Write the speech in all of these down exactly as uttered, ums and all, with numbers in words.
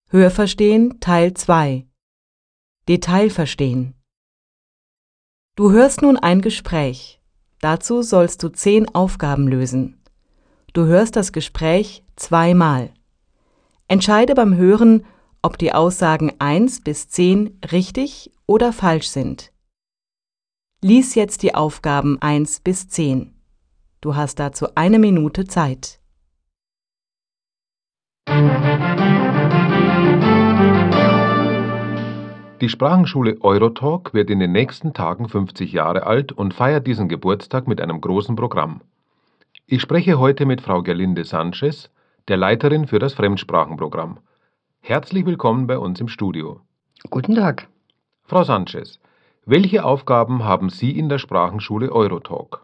Hörverstehen Teil zwei. Detail verstehen. Du hörst nun ein Gespräch. Dazu sollst du zehn Aufgaben lösen. Du hörst das Gespräch zweimal. Entscheide beim Hören, ob die Aussagen eins bis zehn richtig oder falsch sind. Lies jetzt die Aufgaben eins bis zehn. Du hast dazu eine Minute Zeit. Die Sprachenschule Eurotalk wird in den nächsten Tagen fünfzig Jahre alt und feiert diesen Geburtstag mit einem großen Programm. Ich spreche heute mit Frau Gerlinde Sanchez, der Leiterin für das Fremdsprachenprogramm. Herzlich willkommen bei uns im Studio. Guten Tag. Frau Sanchez, welche Aufgaben haben Sie in der Sprachenschule Eurotalk?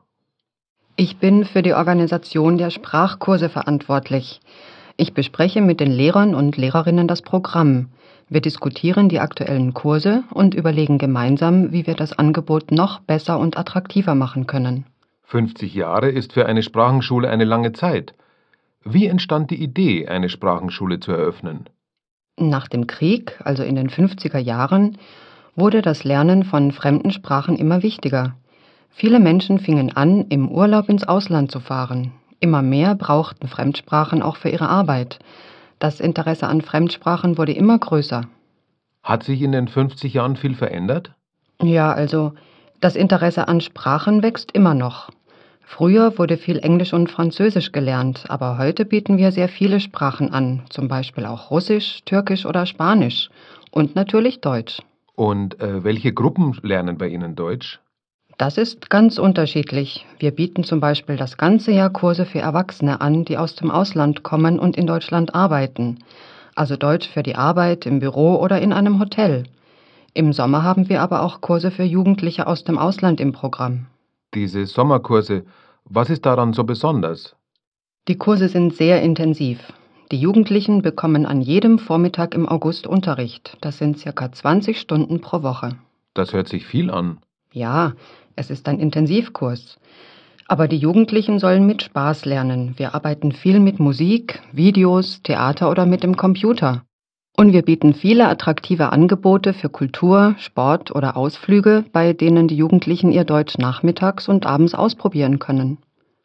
Ich bin für die Organisation der Sprachkurse verantwortlich. Ich bespreche mit den Lehrern und Lehrerinnen das Programm. Wir diskutieren die aktuellen Kurse und überlegen gemeinsam, wie wir das Angebot noch besser und attraktiver machen können. fünfzig Jahre ist für eine Sprachenschule eine lange Zeit. Wie entstand die Idee, eine Sprachenschule zu eröffnen? Nach dem Krieg, also in den fünfziger Jahren, wurde das Lernen von fremden Sprachen immer wichtiger. Viele Menschen fingen an, im Urlaub ins Ausland zu fahren. Immer mehr brauchten Fremdsprachen auch für ihre Arbeit. Das Interesse an Fremdsprachen wurde immer größer. Hat sich in den fünfzig Jahren viel verändert? Ja, also das Interesse an Sprachen wächst immer noch. Früher wurde viel Englisch und Französisch gelernt, aber heute bieten wir sehr viele Sprachen an, zum Beispiel auch Russisch, Türkisch oder Spanisch und natürlich Deutsch. Und äh, welche Gruppen lernen bei Ihnen Deutsch? Das ist ganz unterschiedlich. Wir bieten zum Beispiel das ganze Jahr Kurse für Erwachsene an, die aus dem Ausland kommen und in Deutschland arbeiten. Also Deutsch für die Arbeit, im Büro oder in einem Hotel. Im Sommer haben wir aber auch Kurse für Jugendliche aus dem Ausland im Programm. Diese Sommerkurse, was ist daran so besonders? Die Kurse sind sehr intensiv. Die Jugendlichen bekommen an jedem Vormittag im August Unterricht. Das sind circa zwanzig Stunden pro Woche. Das hört sich viel an. Ja, es ist ein Intensivkurs. Aber die Jugendlichen sollen mit Spaß lernen. Wir arbeiten viel mit Musik, Videos, Theater oder mit dem Computer. Und wir bieten viele attraktive Angebote für Kultur, Sport oder Ausflüge, bei denen die Jugendlichen ihr Deutsch nachmittags und abends ausprobieren können.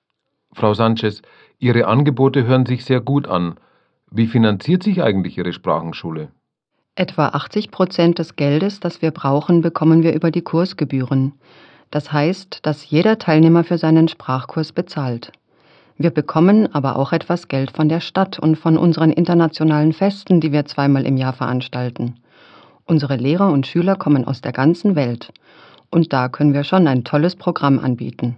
Frau Sanchez, Ihre Angebote hören sich sehr gut an. Wie finanziert sich eigentlich Ihre Sprachenschule? Etwa achtzig Prozent des Geldes, das wir brauchen, bekommen wir über die Kursgebühren. Das heißt, dass jeder Teilnehmer für seinen Sprachkurs bezahlt. Wir bekommen aber auch etwas Geld von der Stadt und von unseren internationalen Festen, die wir zweimal im Jahr veranstalten. Unsere Lehrer und Schüler kommen aus der ganzen Welt. Und da können wir schon ein tolles Programm anbieten.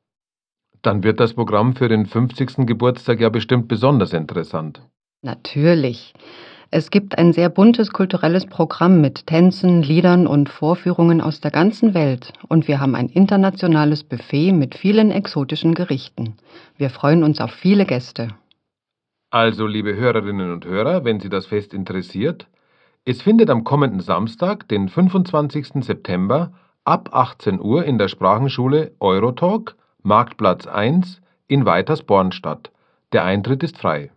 Dann wird das Programm für den fünfzigsten Geburtstag ja bestimmt besonders interessant. Natürlich. Es gibt ein sehr buntes kulturelles Programm mit Tänzen, Liedern und Vorführungen aus der ganzen Welt. Und wir haben ein internationales Buffet mit vielen exotischen Gerichten. Wir freuen uns auf viele Gäste. Also, liebe Hörerinnen und Hörer, wenn Sie das Fest interessiert, es findet am kommenden Samstag, den fünfundzwanzigsten September, ab achtzehn Uhr in der Sprachenschule Eurotalk, Marktplatz eins in Weitersborn statt. Der Eintritt ist frei.